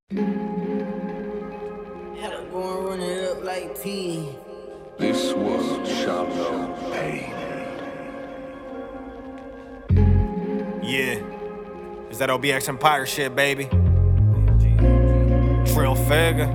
Had to go and run it up like P. This was Shallow Pain. Yeah, is that OBX Empire shit, baby? Trill Figure.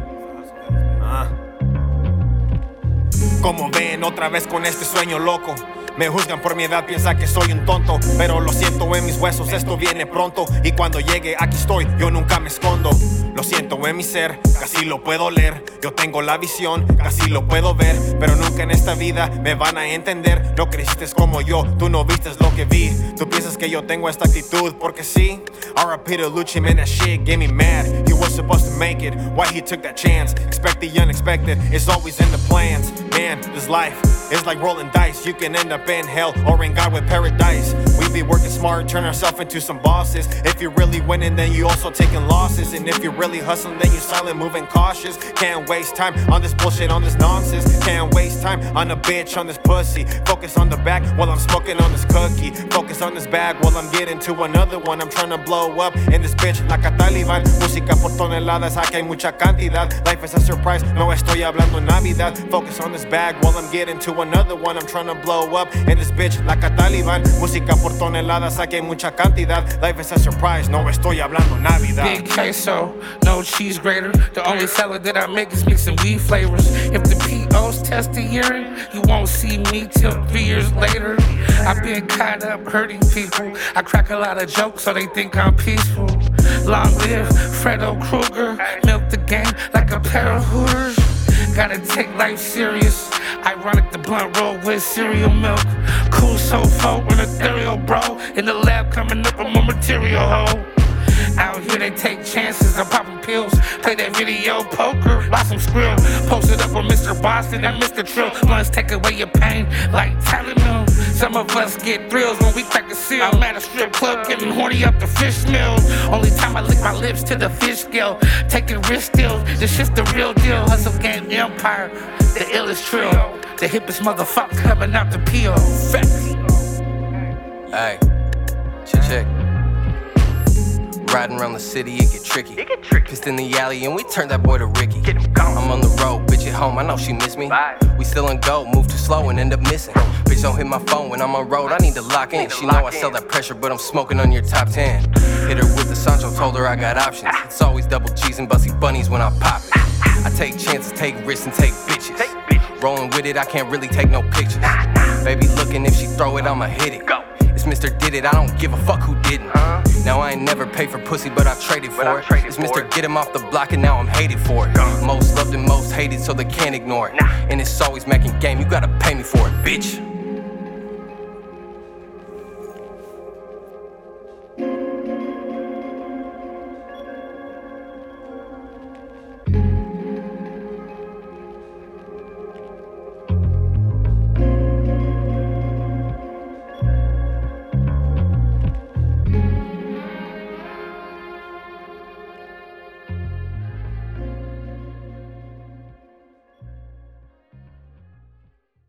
Como ven, otra vez con este sueño loco. Me juzgan por mi edad, piensa que soy un tonto, pero lo siento en mis huesos, esto viene pronto. Y cuando llegue, aquí estoy, yo nunca me escondo. Lo siento en mi ser, casi lo puedo leer. Yo tengo la visión, casi lo puedo ver, pero nunca en esta vida me van a entender. No creciste como yo, tú no vistes lo que vi. Tú piensas que yo tengo esta actitud, porque sí. R.I.P. to Lucci, man, that shit gave me mad. He was supposed to make it, why he took that chance? Expect the unexpected, it's always in the plans. Man, this life is like rolling dice. You can end up in hell or in God with paradise. We be working smart, turn ourselves into some bosses. If you're really winning, then you also taking losses. And if you're really hustling, then you're silent, moving cautious. Can't waste time on this bullshit, on this nonsense. Can't waste time on a bitch, on this pussy. Focus on the back while I'm smoking on this cookie. Focus on this bag while I'm getting to another one. I'm trying to blow up in this bitch like a Taliban. Música por toneladas, aquí hay mucha cantidad. Life is a surprise, no estoy hablando Navidad. Focus on this bag while I'm getting to another one. I'm trying to blow up in this bitch like a Taliban. Música por toneladas, aquí hay mucha cantidad. Life is a surprise, no estoy hablando Navidad. Big queso, no cheese grater. The only salad that I make is mixing weed flavors. If the POs test the urine, you won't see me till 3 years later. I've been caught up hurting people. I crack a lot of jokes so they think I'm peaceful. Long live Fredo Krueger. Milk the game like a pair of hooters. Gotta take life serious. Ironic, the blunt roll with cereal milk. Cool so folk with ethereal bro. In the lab coming up with more material hoe. Out here they take chances, I'm popping pills. Play that video poker, watch some skrill. Posted up on Mr. Boston and Mr. Trill. Blunts take away your pain like Tylenol. Some of us get thrills when we crack a seal. I'm at a strip club getting horny up the fish meal. Only time I lick my lips to the fish scale. Taking risk still, this shit's the real deal. Hustle game empire, the illest trill. The hippest motherfucker coming out the peel. Hey, check. Riding around the city, it get tricky. Pissed in the alley and we turned that boy to Ricky. I'm on the road, bitch at home, I know she miss me. Bye. We still in go, move too slow and end up missing. Bitch don't hit my phone when I'm on road, I need to lock in. She know I sell that pressure, but I'm smoking on your top 10. Hit her with the Sancho, told her I got options. It's always double G's and bussy bunnies when I pop it. I take chances, take risks, and take bitches. Rolling with it, I can't really take no pictures. Baby looking, if she throw it, I'ma hit it. It's Mr. Did It, I don't give a fuck who didn't. Now I ain't never paid for pussy, but I traded for it. It's Mr. Get Him Off the Block and now I'm hated for it. Most loved and most hated, so they can't ignore it. And it's always making game, you gotta pay me for it, bitch.